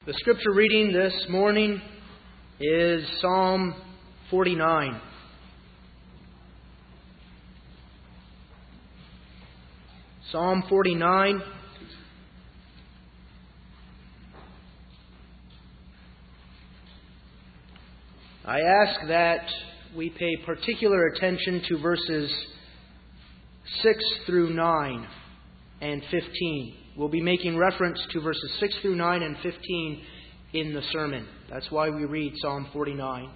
The scripture reading this morning is Psalm 49. Psalm 49. I ask that we pay particular attention to verses 6 through 9 and 15. We'll be making reference to verses 6 through 9 and 15 in the sermon. That's why we read Psalm 49.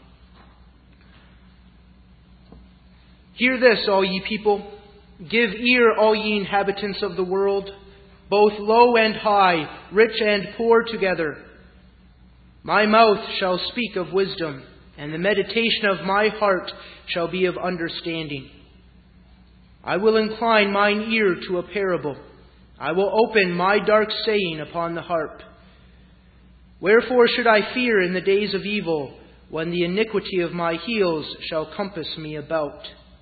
Hear this, all ye people. Give ear, all ye inhabitants of the world, both low and high, rich and poor together. My mouth shall speak of wisdom, and the meditation of my heart shall be of understanding. I will incline mine ear to a parable. I will open my dark saying upon the harp. Wherefore should I fear in the days of evil, when the iniquity of my heels shall compass me about?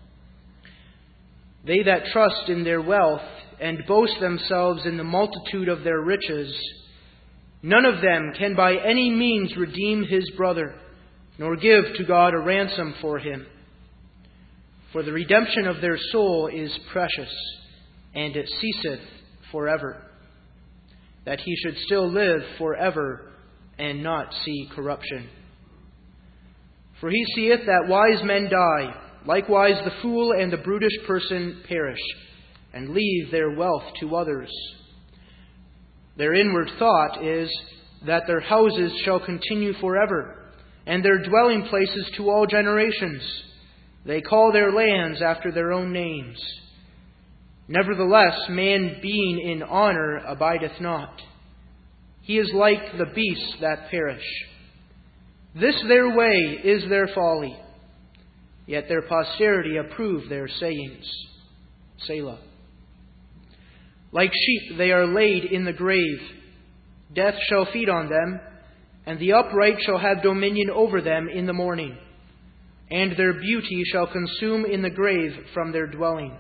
They that trust in their wealth, and boast themselves in the multitude of their riches, none of them can by any means redeem his brother, nor give to God a ransom for him. For the redemption of their soul is precious, and it ceaseth forever, that he should still live forever, and not see corruption. For he seeth that wise men die, likewise the fool and the brutish person perish, and leave their wealth to others. Their inward thought is that their houses shall continue forever, and their dwelling places to all generations. They call their lands after their own names. Nevertheless, man being in honor abideth not. He is like the beasts that perish. This their way is their folly, yet their posterity approve their sayings. Selah. Like sheep they are laid in the grave. Death shall feed on them, and the upright shall have dominion over them in the morning, and their beauty shall consume in the grave from their dwelling.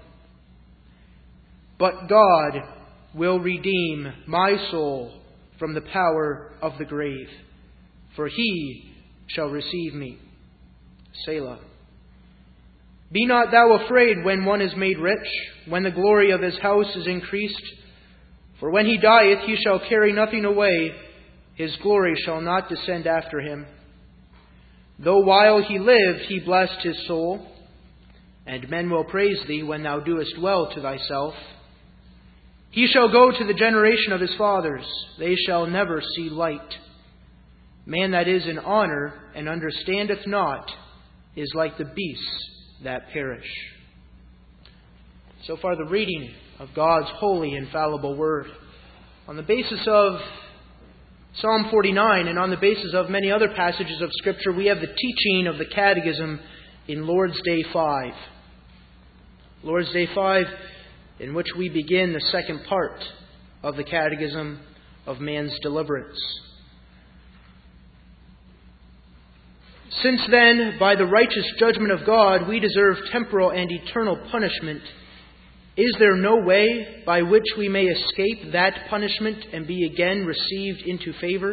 But God will redeem my soul from the power of the grave, for he shall receive me. Selah. Be not thou afraid when one is made rich, when the glory of his house is increased. For when he dieth, he shall carry nothing away. His glory shall not descend after him. Though while he lived, he blessed his soul. And men will praise thee when thou doest well to thyself. He shall go to the generation of his fathers. They shall never see light. Man that is in honor and understandeth not is like the beasts that perish. So far the reading of God's holy, infallible word. On the basis of Psalm 49 and on the basis of many other passages of Scripture, we have the teaching of the Catechism in Lord's Day 5. Lord's Day 5, in which we begin the second part of the Catechism of man's deliverance. Since then, by the righteous judgment of God, we deserve temporal and eternal punishment, is there no way by which we may escape that punishment and be again received into favor?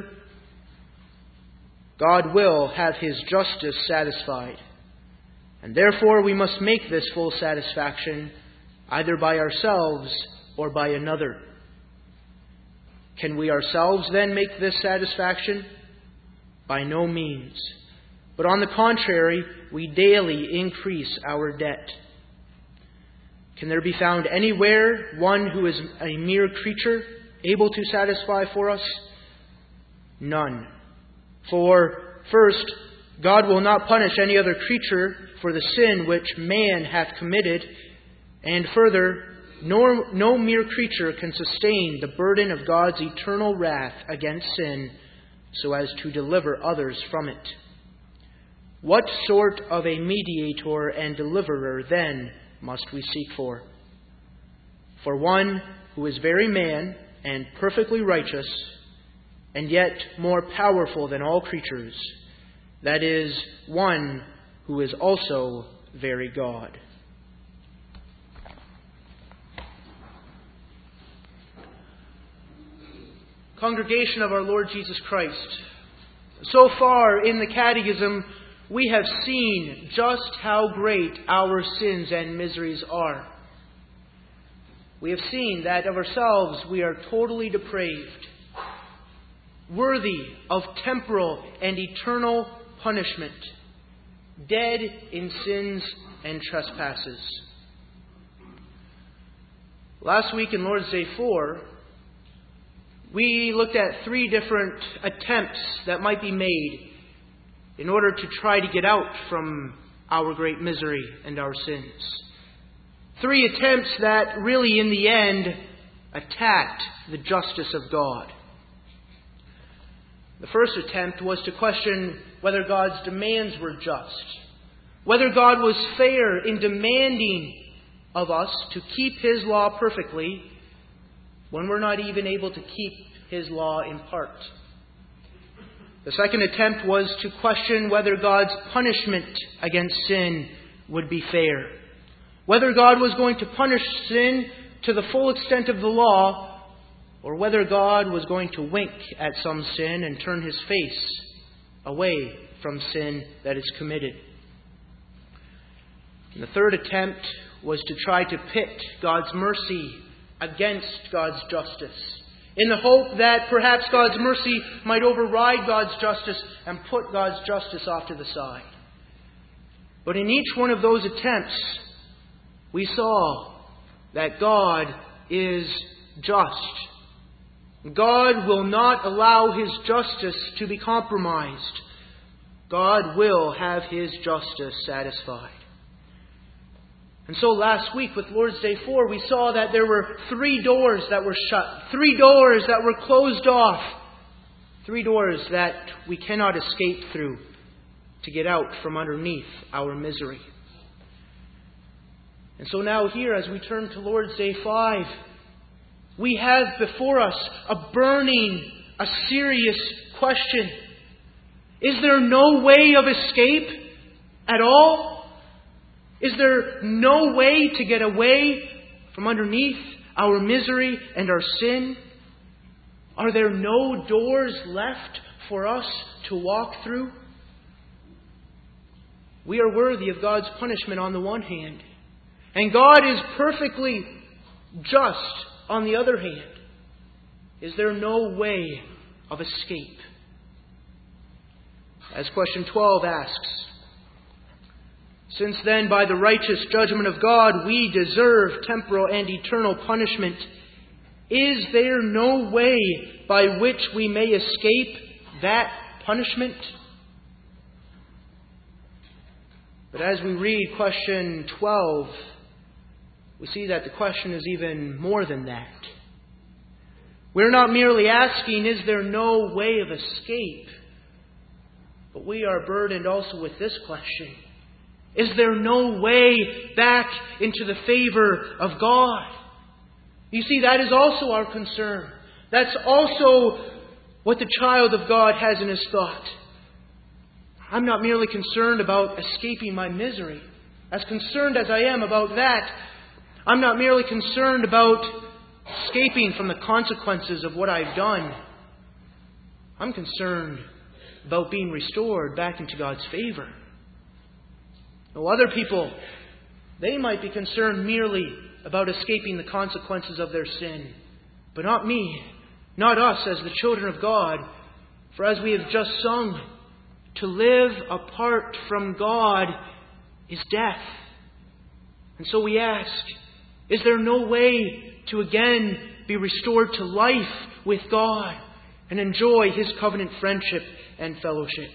God will have his justice satisfied, and therefore we must make this full satisfaction either by ourselves or by another. Can we ourselves then make this satisfaction? By no means. But on the contrary, we daily increase our debt. Can there be found anywhere one who is a mere creature able to satisfy for us? None. For, first, God will not punish any other creature for the sin which man hath committed, and further, no mere creature can sustain the burden of God's eternal wrath against sin so as to deliver others from it. What sort of a mediator and deliverer, then, must we seek for? For one who is very man and perfectly righteous, and yet more powerful than all creatures, that is, one who is also very God. Congregation of our Lord Jesus Christ, so far in the Catechism, we have seen just how great our sins and miseries are. We have seen that of ourselves we are totally depraved, worthy of temporal and eternal punishment, dead in sins and trespasses. Last week in Lord's Day 4, we looked at 3 different attempts that might be made in order to try to get out from our great misery and our sins. 3 attempts that really, in the end, attacked the justice of God. The first attempt was to question whether God's demands were just, whether God was fair in demanding of us to keep His law perfectly when we're not even able to keep His law in part. The second attempt was to question whether God's punishment against sin would be fair, whether God was going to punish sin to the full extent of the law, or whether God was going to wink at some sin and turn His face away from sin that is committed. And the third attempt was to try to pit God's mercy against God's justice, in the hope that perhaps God's mercy might override God's justice and put God's justice off to the side. But in each one of those attempts, we saw that God is just. God will not allow His justice to be compromised. God will have His justice satisfied. And so last week with Lord's Day 4, we saw that there were 3 doors that were shut, 3 doors that were closed off, 3 doors that we cannot escape through to get out from underneath our misery. And so now here, as we turn to Lord's Day 5, we have before us a burning, a serious question. Is there no way of escape at all? Is there no way to get away from underneath our misery and our sin? Are there no doors left for us to walk through? We are worthy of God's punishment on the one hand, and God is perfectly just on the other hand. Is there no way of escape? As question 12 asks, since then, by the righteous judgment of God, we deserve temporal and eternal punishment, is there no way by which we may escape that punishment? But as we read question 12, we see that the question is even more than that. We're not merely asking, is there no way of escape? But we are burdened also with this question. Is there no way back into the favor of God? You see, that is also our concern. That's also what the child of God has in his thought. I'm not merely concerned about escaping my misery. As concerned as I am about that, I'm not merely concerned about escaping from the consequences of what I've done. I'm concerned about being restored back into God's favor. Now, other people, they might be concerned merely about escaping the consequences of their sin. But not me, not us as the children of God. For as we have just sung, to live apart from God is death. And so we ask, is there no way to again be restored to life with God and enjoy His covenant friendship and fellowship?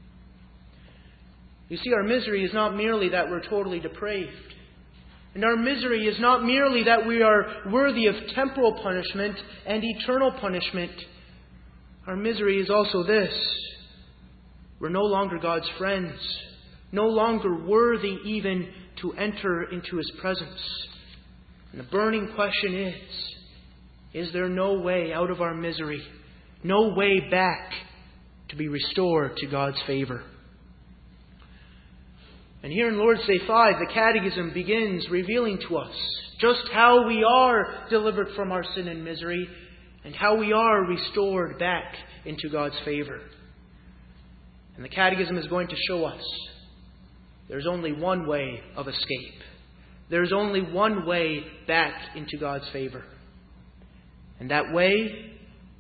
You see, our misery is not merely that we're totally depraved. And our misery is not merely that we are worthy of temporal punishment and eternal punishment. Our misery is also this. We're no longer God's friends, no longer worthy even to enter into His presence. And the burning question is there no way out of our misery, no way back to be restored to God's favor? And here in Lord's Day 5, the Catechism begins revealing to us just how we are delivered from our sin and misery, and how we are restored back into God's favor. And the Catechism is going to show us there's only one way of escape. There's only one way back into God's favor. And that way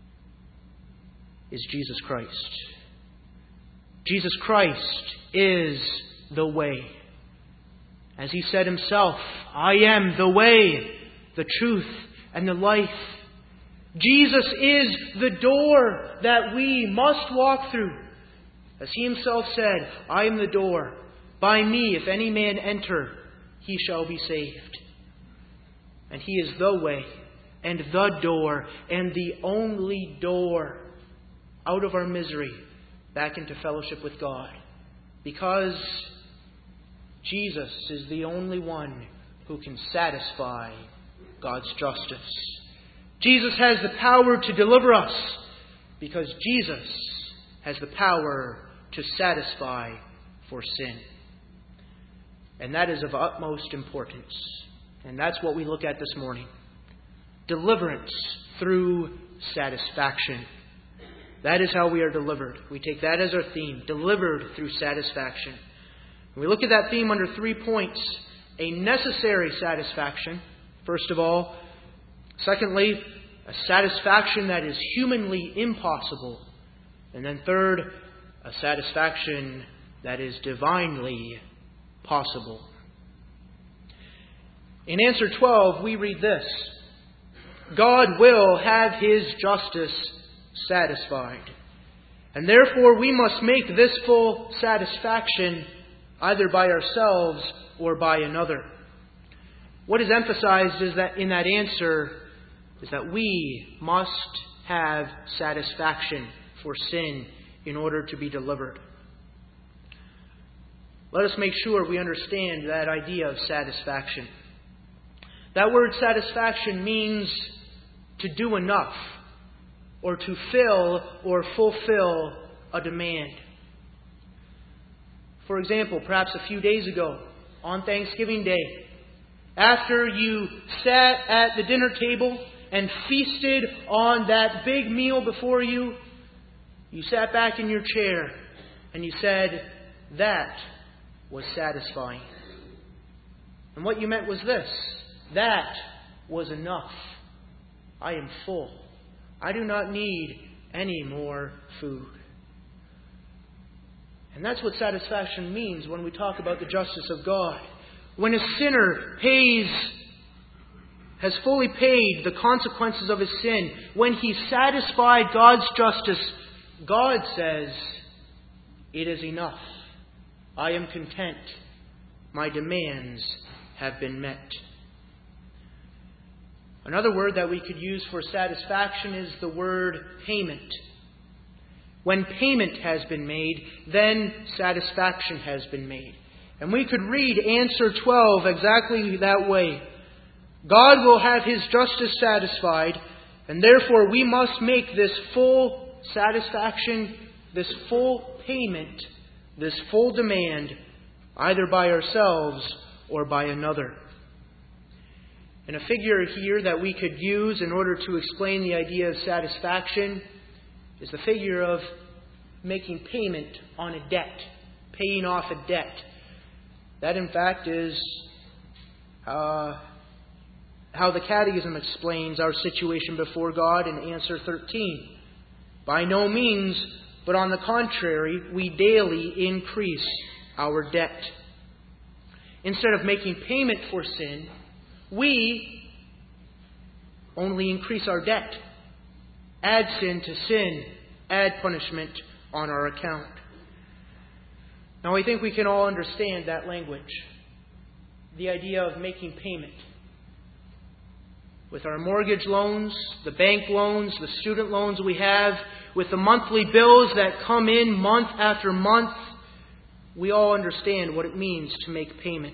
is Jesus Christ. Jesus Christ is the way. As He said Himself, I am the way, the truth, and the life. Jesus is the door that we must walk through. As He Himself said, I am the door. By me, if any man enter, he shall be saved. And He is the way and the door and the only door out of our misery back into fellowship with God. Because Jesus is the only one who can satisfy God's justice. Jesus has the power to deliver us because Jesus has the power to satisfy for sin. And that is of utmost importance. And that's what we look at this morning. Deliverance through satisfaction. That is how we are delivered. We take that as our theme. Delivered through satisfaction. And we look at that theme under 3 points. A necessary satisfaction, first of all. Secondly, a satisfaction that is humanly impossible. And then third, a satisfaction that is divinely possible. In answer 12, we read this: God will have His justice satisfied. And therefore we must make this full satisfaction either by ourselves or by another. What is emphasized is that in that answer is that we must have satisfaction for sin in order to be delivered. Let us make sure we understand that idea of satisfaction. That word satisfaction means to do enough, or to fill or fulfill a demand. For example, perhaps a few days ago, on Thanksgiving Day, after you sat at the dinner table and feasted on that big meal before you, you sat back in your chair and you said, that was satisfying. And what you meant was this: that was enough. I am full. I do not need any more food. And that's what satisfaction means when we talk about the justice of God. When a sinner has fully paid the consequences of his sin, when he satisfied God's justice, God says, it is enough. I am content. My demands have been met. Another word that we could use for satisfaction is the word payment. When payment has been made, then satisfaction has been made. And we could read answer 12 exactly that way. God will have His justice satisfied, and therefore we must make this full satisfaction, this full payment, this full demand, either by ourselves or by another. And a figure here that we could use in order to explain the idea of satisfaction is the figure of making payment on a debt, paying off a debt. That, in fact, is how the Catechism explains our situation before God in answer 13. By no means, but on the contrary, we daily increase our debt. Instead of making payment for sin, we only increase our debt. Add sin to sin. Add punishment on our account. Now, I think we can all understand that language. The idea of making payment. With our mortgage loans, the bank loans, the student loans we have, with the monthly bills that come in month after month, we all understand what it means to make payment.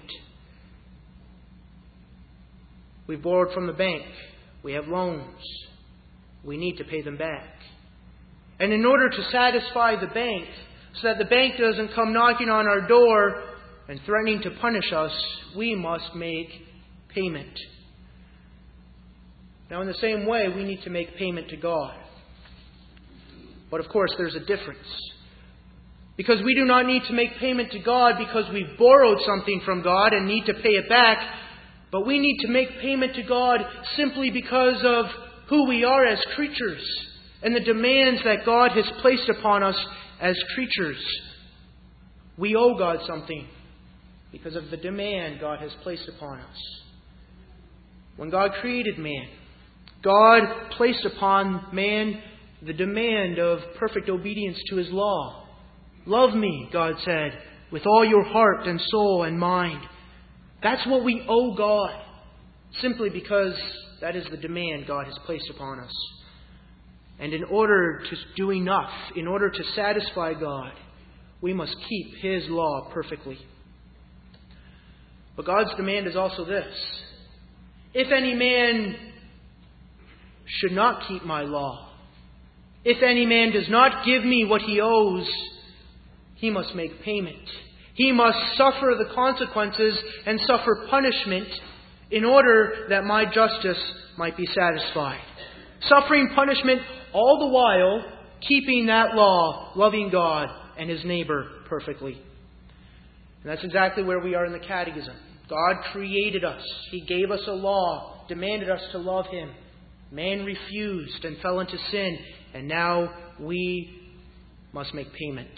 We've borrowed from the bank. We have loans. We need to pay them back. And in order to satisfy the bank, so that the bank doesn't come knocking on our door and threatening to punish us, we must make payment. Now, in the same way, we need to make payment to God. But of course, there's a difference. Because we do not need to make payment to God because we've borrowed something from God and need to pay it back. But we need to make payment to God simply because of who we are as creatures and the demands that God has placed upon us as creatures. We owe God something because of the demand God has placed upon us. When God created man, God placed upon man the demand of perfect obedience to His law. Love me, God said, with all your heart and soul and mind. That's what we owe God, simply because that is the demand God has placed upon us. And in order to do enough, in order to satisfy God, we must keep His law perfectly. But God's demand is also this: if any man should not keep my law, if any man does not give me what he owes, he must make payment. He must suffer the consequences and suffer punishment in order that my justice might be satisfied. Suffering punishment all the while keeping that law, loving God and his neighbor perfectly. And that's exactly where we are in the Catechism. God created us. He gave us a law, demanded us to love Him. Man refused and fell into sin, and now we must make payment.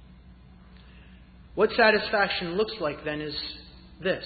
What satisfaction looks like then is this.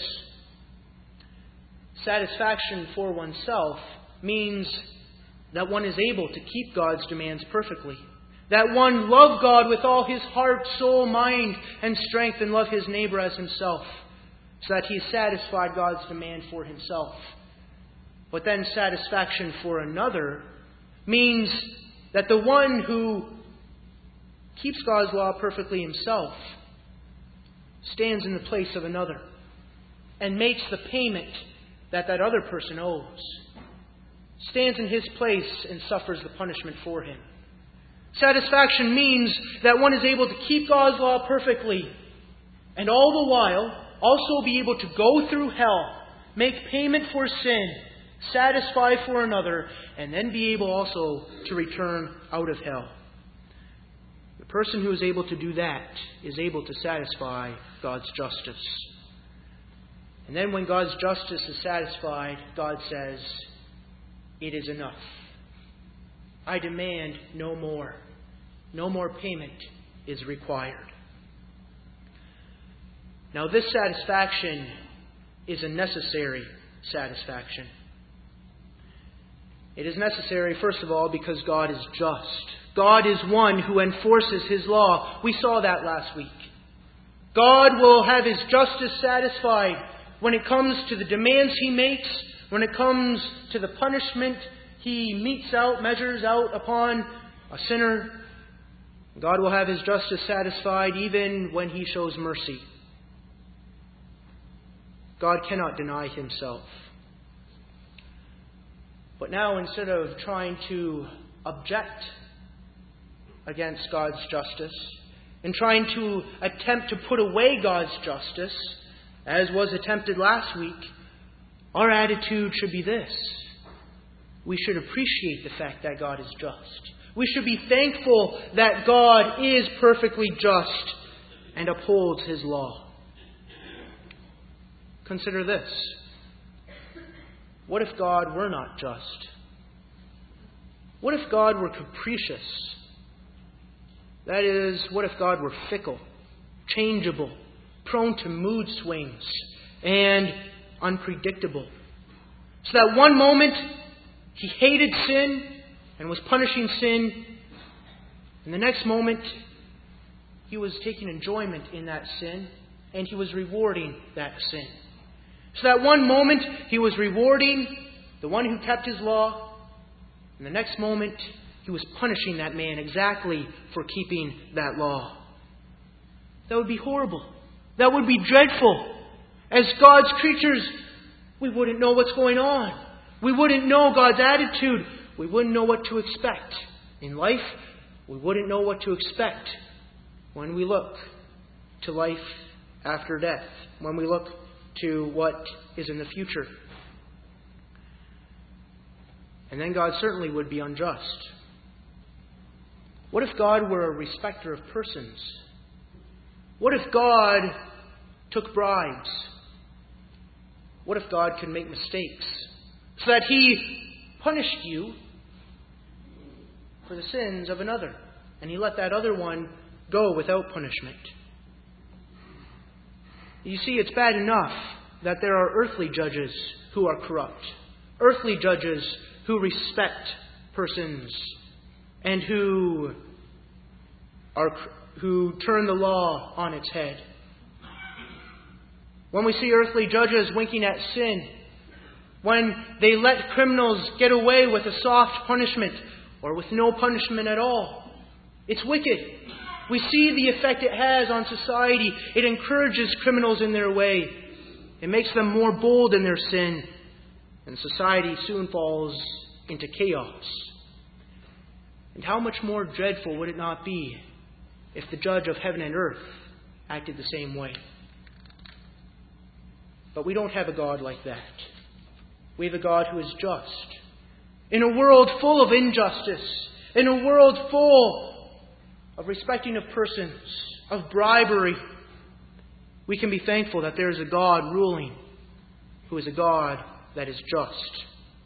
Satisfaction for oneself means that one is able to keep God's demands perfectly. That one love God with all his heart, soul, mind, and strength, and love his neighbor as himself, so that he has satisfied God's demand for himself. But then satisfaction for another means that the one who keeps God's law perfectly himself stands in the place of another and makes the payment that that other person owes. Stands in his place and suffers the punishment for him. Satisfaction means that one is able to keep God's law perfectly and all the while also be able to go through hell, make payment for sin, satisfy for another, and then be able also to return out of hell. The person who is able to do that is able to satisfy God's justice. And then when God's justice is satisfied, God says, "It is enough. I demand no more. No more payment is required." Now, this satisfaction is a necessary satisfaction. It is necessary, first of all, because God is just. God is one who enforces His law. We saw that last week. God will have His justice satisfied when it comes to the demands He makes, when it comes to the punishment He measures out upon a sinner. God will have His justice satisfied even when He shows mercy. God cannot deny Himself. But now, instead of trying to object against God's justice and trying to attempt to put away God's justice, as was attempted last week, our attitude should be this. We should appreciate the fact that God is just. We should be thankful that God is perfectly just and upholds His law. Consider this. What if God were not just? What if God were capricious? That is, what if God were fickle, changeable, prone to mood swings, and unpredictable? So that one moment He hated sin and was punishing sin, and the next moment He was taking enjoyment in that sin, and He was rewarding that sin. So that one moment He was rewarding the one who kept His law, and the next moment He was punishing that man exactly for keeping that law. That would be horrible. That would be dreadful. As God's creatures, we wouldn't know what's going on. We wouldn't know God's attitude. We wouldn't know what to expect. In life, we wouldn't know what to expect when we look to life after death, when we look to what is in the future. And then God certainly would be unjust. What if God were a respecter of persons? What if God took bribes? What if God could make mistakes so that He punished you for the sins of another, and He let that other one go without punishment? You see, it's bad enough that there are earthly judges who are corrupt, earthly judges who respect persons and who turn the law on its head. When we see earthly judges winking at sin, when they let criminals get away with a soft punishment or with no punishment at all, it's wicked. We see the effect it has on society. It encourages criminals in their way. It makes them more bold in their sin. And society soon falls into chaos. And how much more dreadful would it not be if the judge of heaven and earth acted the same way? But we don't have a God like that. We have a God who is just. In a world full of injustice, in a world full of respecting of persons, of bribery, we can be thankful that there is a God ruling who is a God that is just.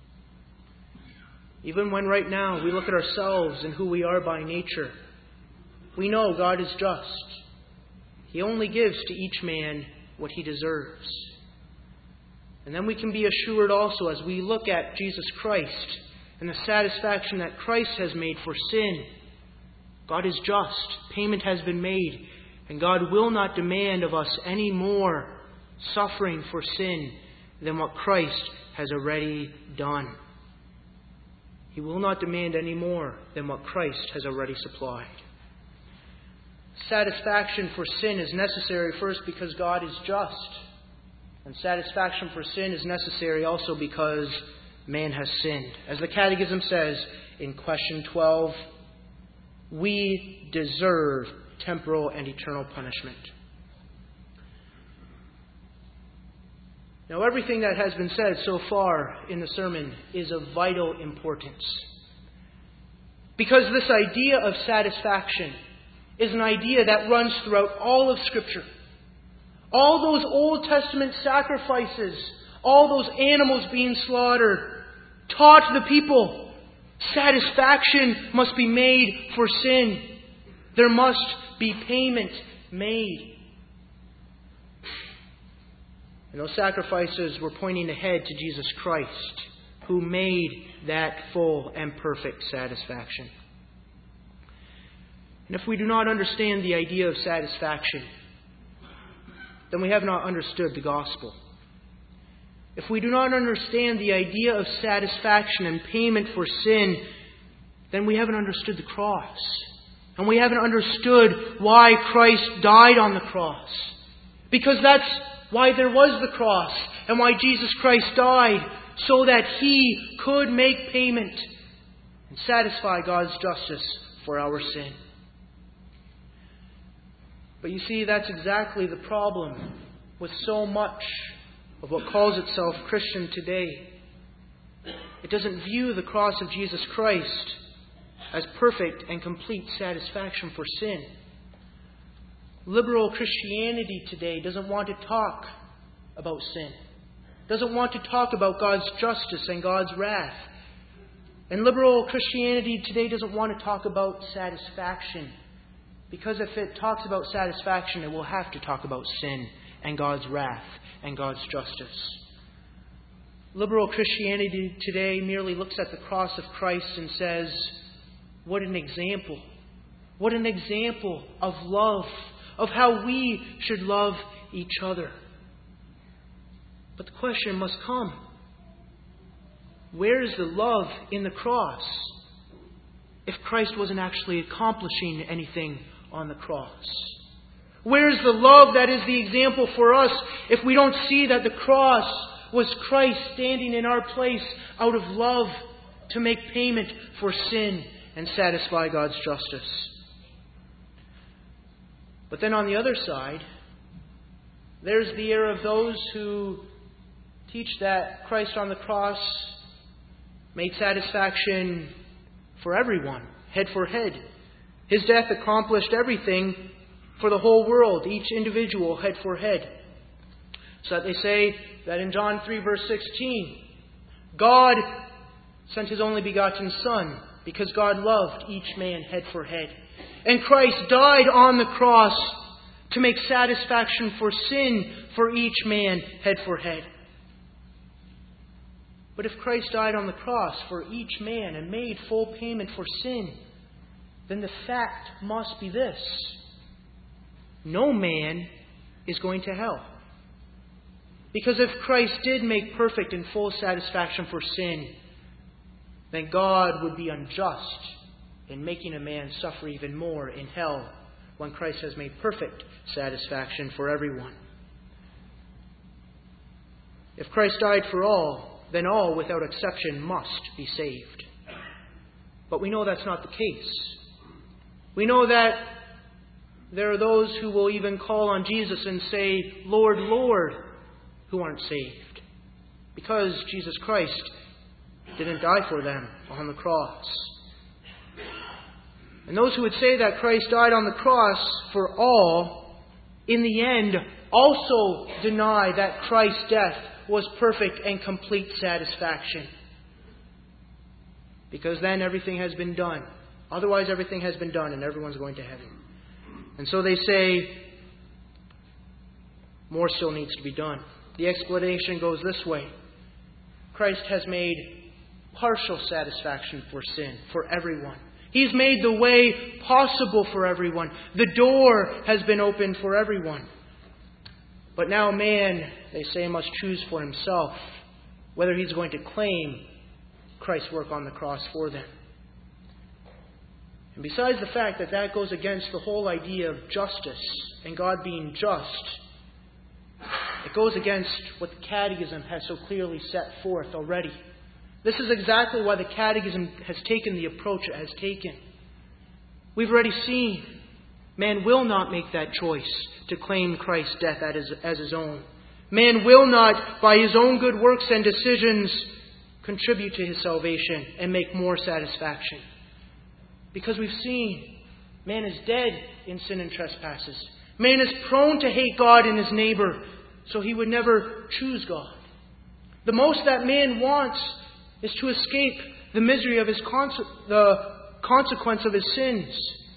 Even when right now we look at ourselves and who we are by nature, we know God is just. He only gives to each man what he deserves. And then we can be assured also as we look at Jesus Christ and the satisfaction that Christ has made for sin. God is just. Payment has been made. And God will not demand of us any more suffering for sin than what Christ has already done. He will not demand any more than what Christ has already supplied. Satisfaction for sin is necessary first because God is just. And satisfaction for sin is necessary also because man has sinned. As the Catechism says in question 12, we deserve temporal and eternal punishment. Now, everything that has been said so far in the sermon is of vital importance. Because this idea of satisfaction is an idea that runs throughout all of Scripture. All those Old Testament sacrifices, all those animals being slaughtered, taught the people satisfaction must be made for sin. There must be payment made. And those sacrifices were pointing ahead to Jesus Christ, who made that full and perfect satisfaction. And if we do not understand the idea of satisfaction, then we have not understood the gospel. If we do not understand the idea of satisfaction and payment for sin, then we haven't understood the cross. And we haven't understood why Christ died on the cross. Because that's why there was the cross and why Jesus Christ died, so that He could make payment and satisfy God's justice for our sin. But you see, that's exactly the problem with so much of what calls itself Christian today. It doesn't view the cross of Jesus Christ as perfect and complete satisfaction for sin. Liberal Christianity today doesn't want to talk about sin. Doesn't want to talk about God's justice and God's wrath. And liberal Christianity today doesn't want to talk about satisfaction. Because if it talks about satisfaction, it will have to talk about sin and God's wrath and God's justice. Liberal Christianity today merely looks at the cross of Christ and says, what an example. What an example of love, of how we should love each other. But the question must come, where is the love in the cross if Christ wasn't actually accomplishing anything on the cross? Where is the love that is the example for us if we don't see that the cross was Christ standing in our place out of love to make payment for sin and satisfy God's justice? But then on the other side, there's the error of those who teach that Christ on the cross made satisfaction for everyone, head for head. His death accomplished everything for the whole world, each individual, head for head. So that they say that in John 3 verse 16, God sent His only begotten Son because God loved each man head for head. And Christ died on the cross to make satisfaction for sin for each man head for head. But if Christ died on the cross for each man and made full payment for sin, then the fact must be this: no man is going to hell. Because if Christ did make perfect and full satisfaction for sin, then God would be unjust in making a man suffer even more in hell when Christ has made perfect satisfaction for everyone. If Christ died for all, then all, without exception, must be saved. But we know that's not the case. We know that there are those who will even call on Jesus and say, "Lord, Lord," who aren't saved, because Jesus Christ didn't die for them on the cross. And those who would say that Christ died on the cross for all, in the end, also deny that Christ's death was perfect and complete satisfaction. Because then everything has been done. Otherwise, everything has been done and everyone's going to heaven. And so they say, more still needs to be done. The explanation goes this way: Christ has made partial satisfaction for sin for everyone. He's made the way possible for everyone. The door has been opened for everyone. But now man, they say, must choose for himself whether he's going to claim Christ's work on the cross for them. And besides the fact that that goes against the whole idea of justice and God being just, it goes against what the Catechism has so clearly set forth already. This is exactly why the Catechism has taken the approach it has taken. We've already seen man will not make that choice to claim Christ's death as his own. Man will not, by his own good works and decisions, contribute to his salvation and make more satisfaction. Because we've seen man is dead in sin and trespasses. Man is prone to hate God and his neighbor, so he would never choose God. The most that man wants is to escape the misery of the consequence of his sins.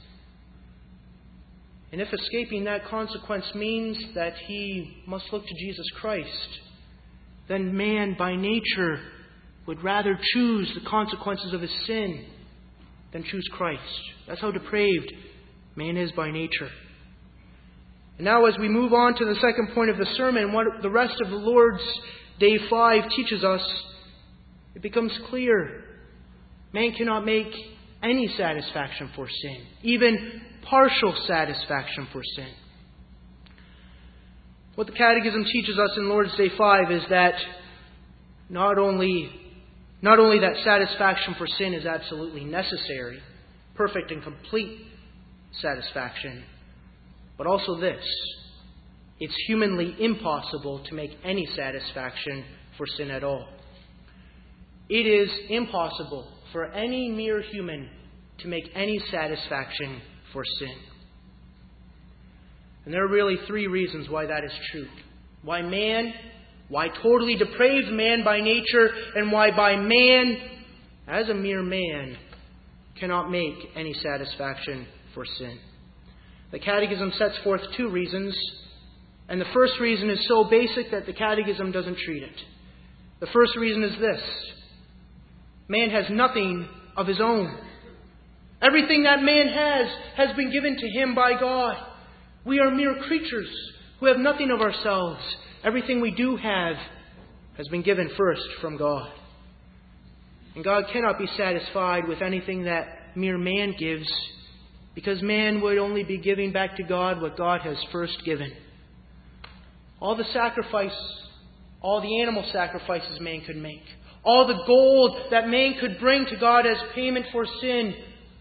And if escaping that consequence means that he must look to Jesus Christ, then man by nature would rather choose the consequences of his sin than choose Christ. That's how depraved man is by nature. And now as we move on to the second point of the sermon, what the rest of the Lord's Day 5 teaches us, it becomes clear man cannot make any satisfaction for sin, even partial satisfaction for sin. What the Catechism teaches us in Lord's Day 5 is that not only that satisfaction for sin is absolutely necessary, perfect and complete satisfaction, but also this: it's humanly impossible to make any satisfaction for sin at all. It is impossible for any mere human to make any satisfaction for sin. And there are really three reasons why that is true. Why totally depraved man by nature, and why by man, as a mere man, cannot make any satisfaction for sin. The Catechism sets forth two reasons, and the first reason is so basic that the Catechism doesn't treat it. The first reason is this: man has nothing of his own. Everything that man has been given to him by God. We are mere creatures who have nothing of ourselves. Everything we do have has been given first from God. And God cannot be satisfied with anything that mere man gives, because man would only be giving back to God what God has first given. All the animal sacrifices man could make, all the gold that man could bring to God as payment for sin,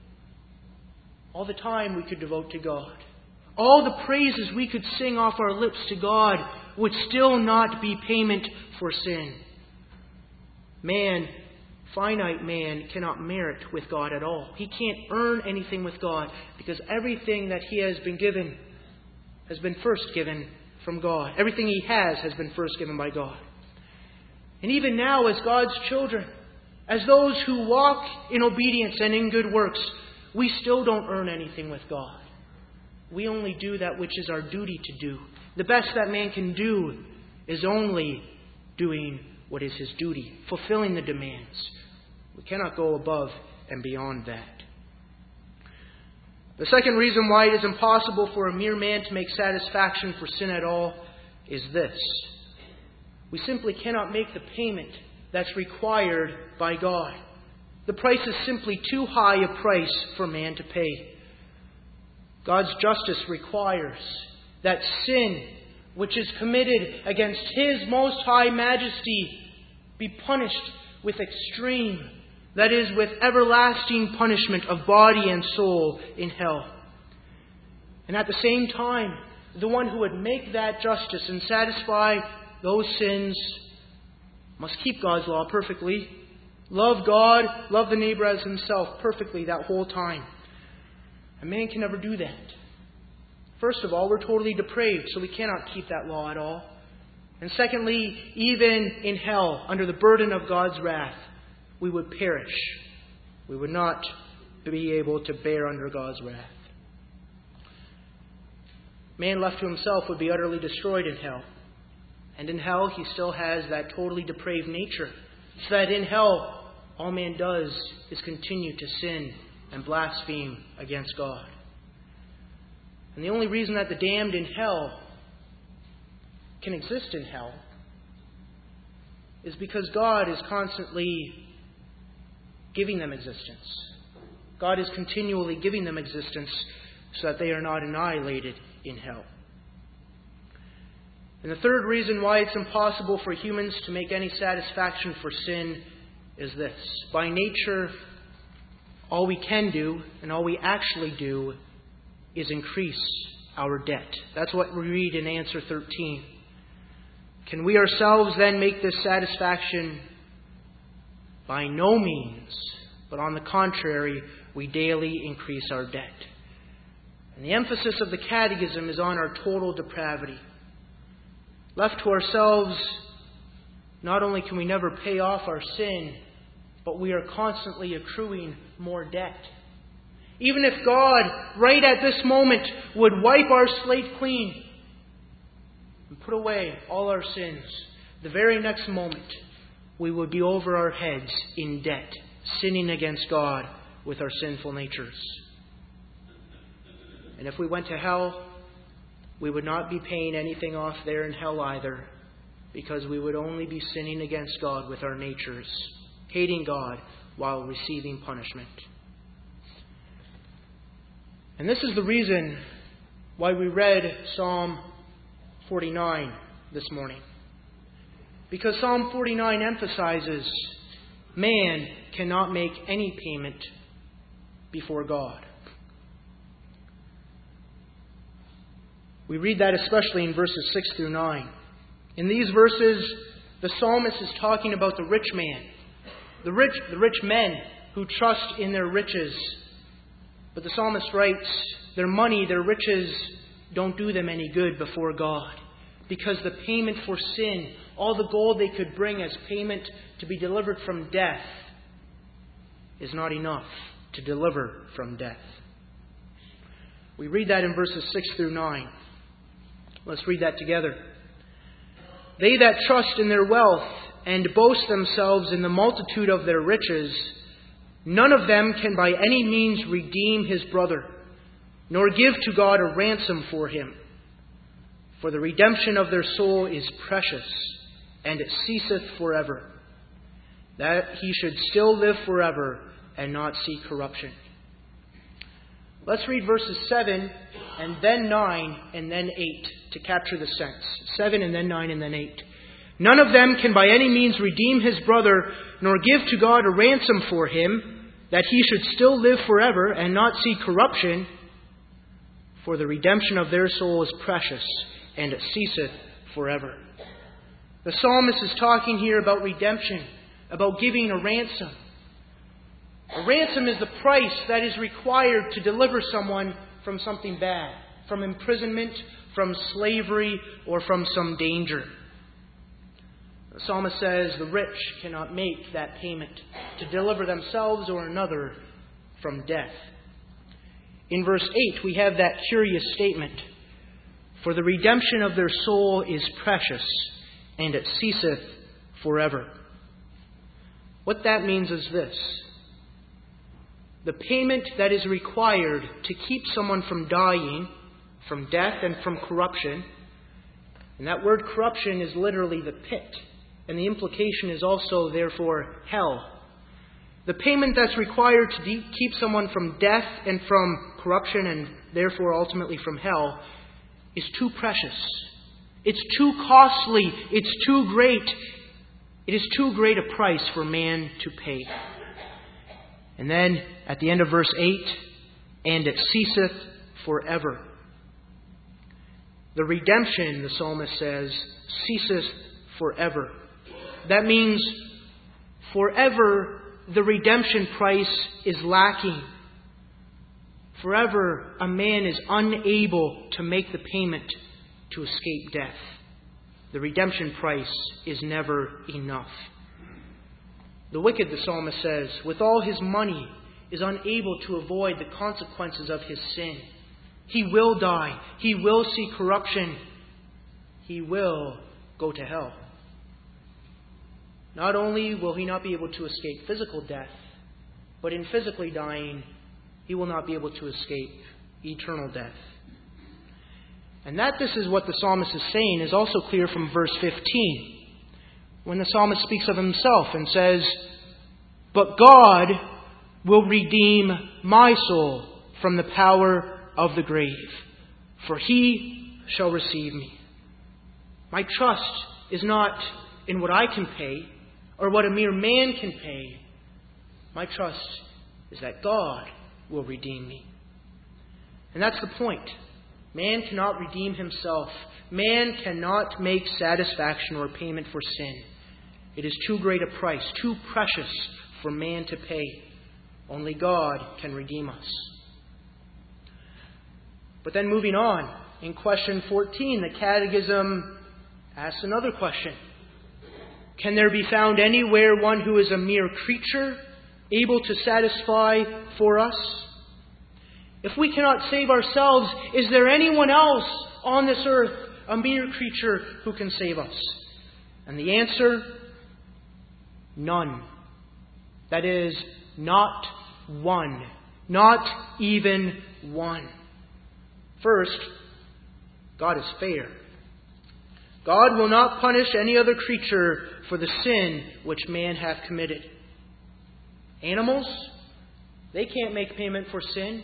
all the time we could devote to God, all the praises we could sing off our lips to God would still not be payment for sin. Man finite man cannot merit with God at all. He can't earn anything with God because everything that he has been given has been first given from God. Everything he has been first given by God. And even now, as God's children, as those who walk in obedience and in good works, we still don't earn anything with God. We only do that which is our duty to do. The best that man can do is only doing what is his duty, fulfilling the demands. We cannot go above and beyond that. The second reason why it is impossible for a mere man to make satisfaction for sin at all is this. We simply cannot make the payment that's required by God. The price is simply too high a price for man to pay. God's justice requires that sin, which is committed against His most high majesty, be punished with extreme, that is, with everlasting punishment of body and soul in hell. And at the same time, the one who would make that justice and satisfy those sins must keep God's law perfectly, love God, love the neighbor as himself perfectly that whole time. A man can never do that. First of all, we're totally depraved, so we cannot keep that law at all. And secondly, even in hell, under the burden of God's wrath, we would perish. We would not be able to bear under God's wrath. Man left to himself would be utterly destroyed in hell. And in hell, he still has that totally depraved nature. So that in hell, all man does is continue to sin and blaspheme against God. And the only reason that the damned in hell can exist in hell is because God is constantly giving them existence. God is continually giving them existence so that they are not annihilated in hell. And the third reason why it's impossible for humans to make any satisfaction for sin is this. By nature, all we can do and all we actually do is increase our debt. That's what we read in answer 13. Can we ourselves then make this satisfaction? By no means, but on the contrary, we daily increase our debt. And the emphasis of the Catechism is on our total depravity. Left to ourselves, not only can we never pay off our sin, but we are constantly accruing more debt. Even if God, right at this moment, would wipe our slate clean and put away all our sins, the very next moment we would be over our heads in debt, sinning against God with our sinful natures. And if we went to hell, we would not be paying anything off there in hell either, because we would only be sinning against God with our natures, hating God while receiving punishment. And this is the reason why we read Psalm 49 this morning. Because Psalm 49 emphasizes man cannot make any payment before God. We read that especially in verses 6 through 9. In these verses, the psalmist is talking about the rich man, the rich men who trust in their riches. But the psalmist writes, their money, their riches don't do them any good before God, because the payment for sin, all the gold they could bring as payment to be delivered from death, is not enough to deliver from death. We read that in verses 6 through 9. Let's read that together. They that trust in their wealth and boast themselves in the multitude of their riches, none of them can by any means redeem his brother, nor give to God a ransom for him. For the redemption of their soul is precious, and it ceaseth forever, that he should still live forever and not see corruption. Let's read verses 7 and then 9 and then 8 to capture the sense. 7 and then 9 and then 8. None of them can by any means redeem his brother, nor give to God a ransom for him, that he should still live forever and not see corruption. For the redemption of their soul is precious, and it ceaseth forever. The psalmist is talking here about redemption, about giving a ransom. A ransom is the price that is required to deliver someone from something bad, from imprisonment, from slavery, or from some danger. The psalmist says the rich cannot make that payment to deliver themselves or another from death. In verse 8, we have that curious statement, "For the redemption of their soul is precious, and it ceaseth forever." What that means is this: the payment that is required to keep someone from dying, from death and from corruption, and that word corruption is literally the pit, and the implication is also, therefore, hell. The payment that's required to keep someone from death and from corruption, and therefore ultimately from hell, is too precious. It's too costly. It's too great. It is too great a price for man to pay. And then, at the end of verse 8, "and it ceaseth forever." The redemption, the psalmist says, ceaseth forever. That means forever the redemption price is lacking. Forever a man is unable to make the payment to escape death. The redemption price is never enough. The wicked, the psalmist says, with all his money, is unable to avoid the consequences of his sin. He will die. He will see corruption. He will go to hell. Not only will he not be able to escape physical death, but in physically dying, he will not be able to escape eternal death. And that this is what the psalmist is saying is also clear from verse 15, when the psalmist speaks of himself and says, "But God will redeem my soul from the power of the grave, for he shall receive me." My trust is not in what I can pay or what a mere man can pay. My trust is that God will redeem me. And that's the point. Man cannot redeem himself. Man cannot make satisfaction or payment for sin. It is too great a price, too precious for man to pay. Only God can redeem us. But then moving on, in question 14, the Catechism asks another question. Can there be found anywhere one who is a mere creature, able to satisfy for us? If we cannot save ourselves, is there anyone else on this earth, a mere creature, who can save us? And the answer, none. That is, not one. Not even one. First, God is fair. God will not punish any other creature for the sin which man hath committed. Animals, they can't make payment for sin.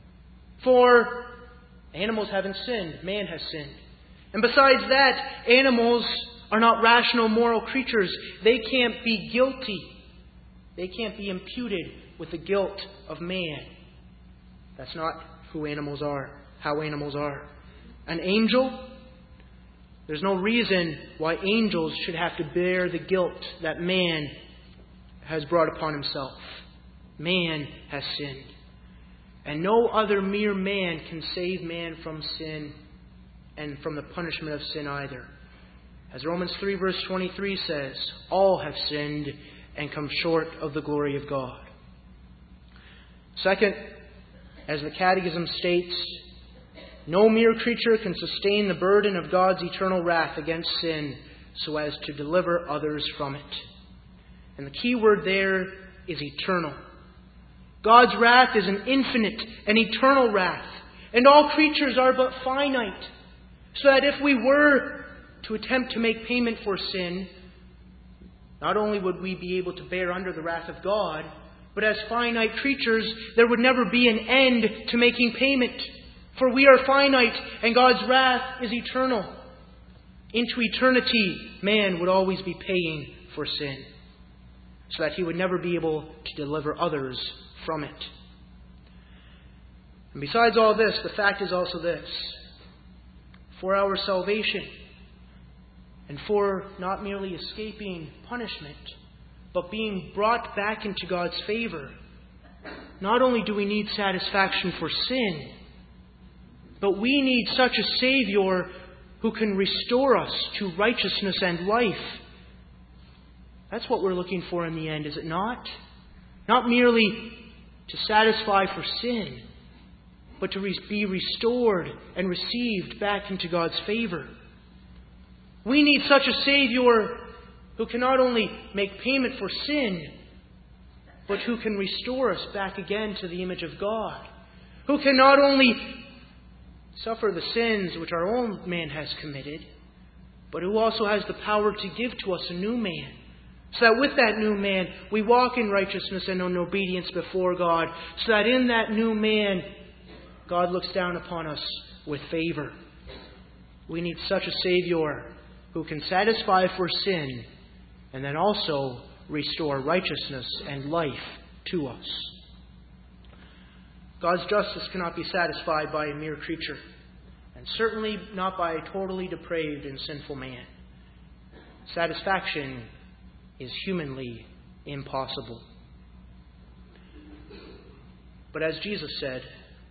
For animals haven't sinned, man has sinned. And besides that, animals are not rational, moral creatures. They can't be guilty. They can't be imputed with the guilt of man. That's not who animals are, how animals are. An angel, there's no reason why angels should have to bear the guilt that man has brought upon himself. Man has sinned. And no other mere man can save man from sin and from the punishment of sin either. As Romans 3 verse 23 says, all have sinned and come short of the glory of God. Second, as the Catechism states, no mere creature can sustain the burden of God's eternal wrath against sin so as to deliver others from it. And the key word there is eternal. God's wrath is an infinite and eternal wrath, and all creatures are but finite, so that if we were to attempt to make payment for sin, not only would we be able to bear under the wrath of God, but as finite creatures, there would never be an end to making payment. For we are finite, and God's wrath is eternal. Into eternity, man would always be paying for sin, so that he would never be able to deliver others from it. And besides all this, the fact is also this. For our salvation, and for not merely escaping punishment, but being brought back into God's favor, not only do we need satisfaction for sin, but we need such a Savior who can restore us to righteousness and life. That's what we're looking for in the end, is it not? Not merely to satisfy for sin, but to be restored and received back into God's favor. We need such a Savior who can not only make payment for sin, but who can restore us back again to the image of God. Who can not only suffer the sins which our own man has committed, but who also has the power to give to us a new man. So that with that new man, we walk in righteousness and in obedience before God. So that in that new man, God looks down upon us with favor. We need such a Savior who can satisfy for sin and then also restore righteousness and life to us. God's justice cannot be satisfied by a mere creature, and certainly not by a totally depraved and sinful man. Satisfaction is humanly impossible. But as Jesus said,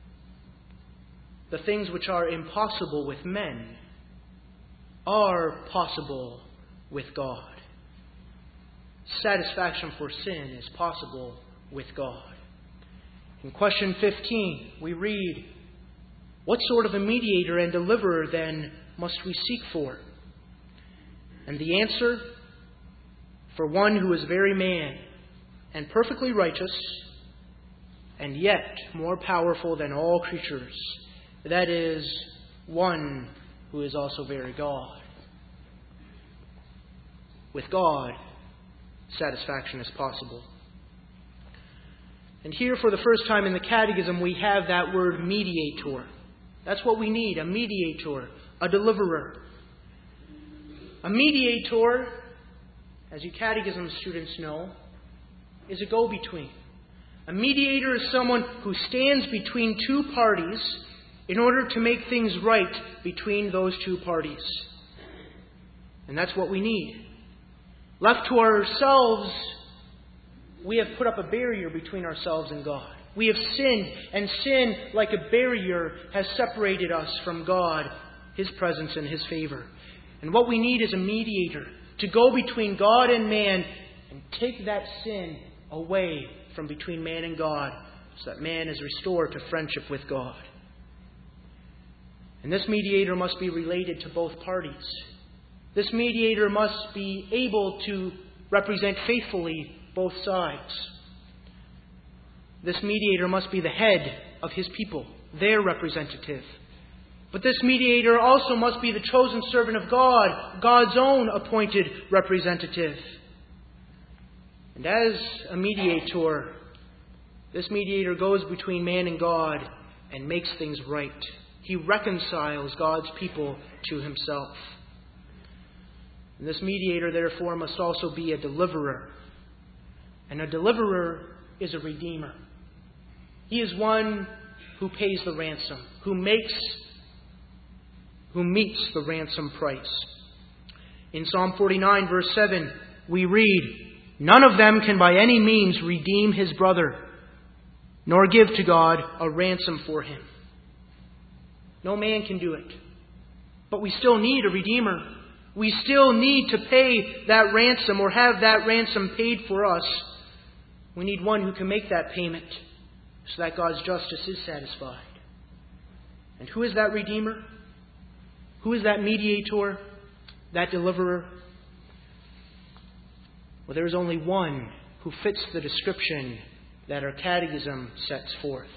the things which are impossible with men are possible with God. Satisfaction for sin is possible with God. In question 15, we read, "What sort of a mediator and deliverer, then, must we seek for?" And the answer, for one who is very man and perfectly righteous, and yet more powerful than all creatures, that is, one who is also very God. With God, satisfaction is possible. And here, for the first time in the Catechism, we have that word mediator. That's what we need, a mediator, a deliverer. A mediator, as you Catechism students know, is a go-between. A mediator is someone who stands between two parties in order to make things right between those two parties. And that's what we need. Left to ourselves, we have put up a barrier between ourselves and God. We have sinned, and sin, like a barrier, has separated us from God, His presence and His favor. And what we need is a mediator to go between God and man and take that sin away from between man and God, so that man is restored to friendship with God. And this mediator must be related to both parties. This mediator must be able to represent faithfully both sides. This mediator must be the head of his people, their representative. But this mediator also must be the chosen servant of God, God's own appointed representative. And as a mediator, this mediator goes between man and God and makes things right. He reconciles God's people to Himself. And this mediator, therefore, must also be a deliverer. And a deliverer is a redeemer. He is one who pays the ransom, who meets the ransom price. In Psalm 49, verse 7, we read, "None of them can by any means redeem his brother, nor give to God a ransom for him." No man can do it. But we still need a redeemer. We still need to pay that ransom or have that ransom paid for us. We need one who can make that payment so that God's justice is satisfied. And who is that redeemer? Who is that mediator? That deliverer? Well, there is only one who fits the description that our Catechism sets forth.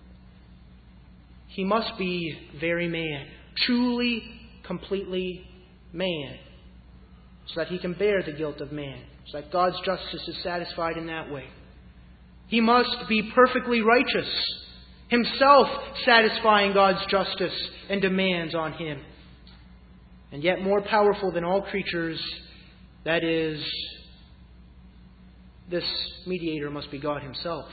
He must be very man, truly, completely man, so that he can bear the guilt of man, so that God's justice is satisfied in that way. He must be perfectly righteous, himself satisfying God's justice and demands on him. And yet more powerful than all creatures, that is, this mediator must be God Himself.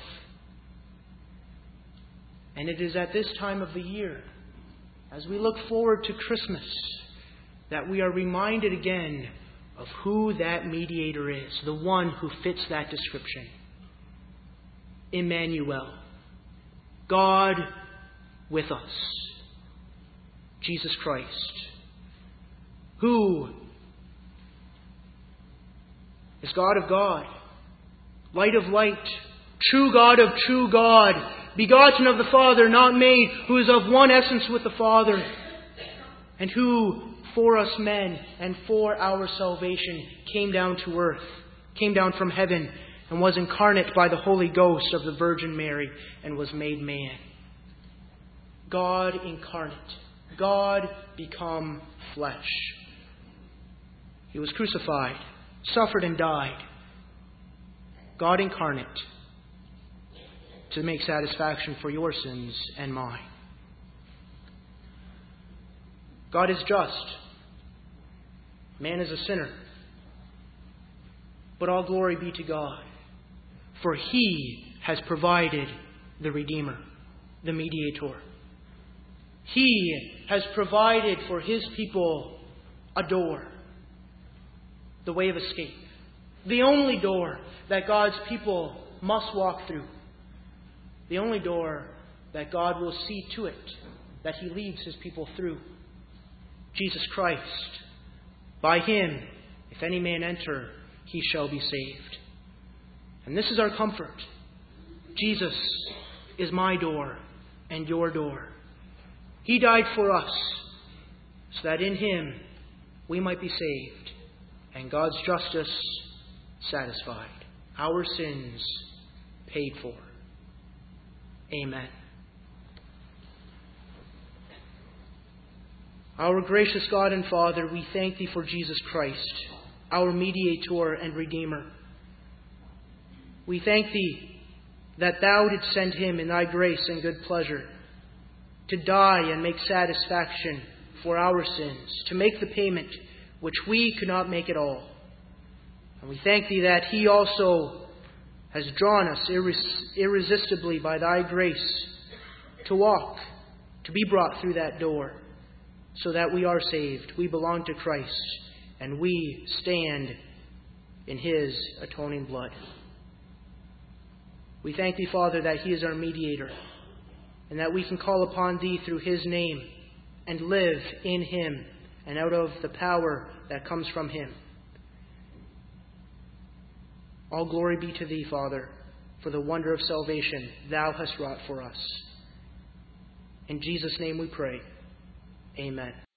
And it is at this time of the year, as we look forward to Christmas, that we are reminded again of who that mediator is, the one who fits that description. Emmanuel, God with us. Jesus Christ, who is God of God, light of light, true God of true God, begotten of the Father, not made, who is of one essence with the Father, and who, for us men and for our salvation, came down to earth, came down from heaven, and was incarnate by the Holy Ghost of the Virgin Mary, and was made man. God incarnate, God become flesh. He was crucified, suffered and died. God incarnate, to make satisfaction for your sins and mine. God is just. Man is a sinner. But all glory be to God, for He has provided the Redeemer, the mediator. He has provided for His people a door, the way of escape, the only door that God's people must walk through, the only door that God will see to it that He leads His people through. Jesus Christ. By Him, if any man enter, he shall be saved. And this is our comfort. Jesus is my door and your door. He died for us so that in Him we might be saved and God's justice satisfied, our sins paid for. Amen. Our gracious God and Father, we thank Thee for Jesus Christ, our mediator and Redeemer. We thank Thee that Thou didst send Him in Thy grace and good pleasure to die and make satisfaction for our sins, to make the payment which we could not make at all. And we thank Thee that He also has drawn us irresistibly by Thy grace to walk, to be brought through that door, so that we are saved. We belong to Christ, and we stand in His atoning blood. We thank Thee, Father, that He is our mediator, and that we can call upon Thee through His name and live in Him and out of the power that comes from Him. All glory be to Thee, Father, for the wonder of salvation Thou hast wrought for us. In Jesus' name we pray. Amen.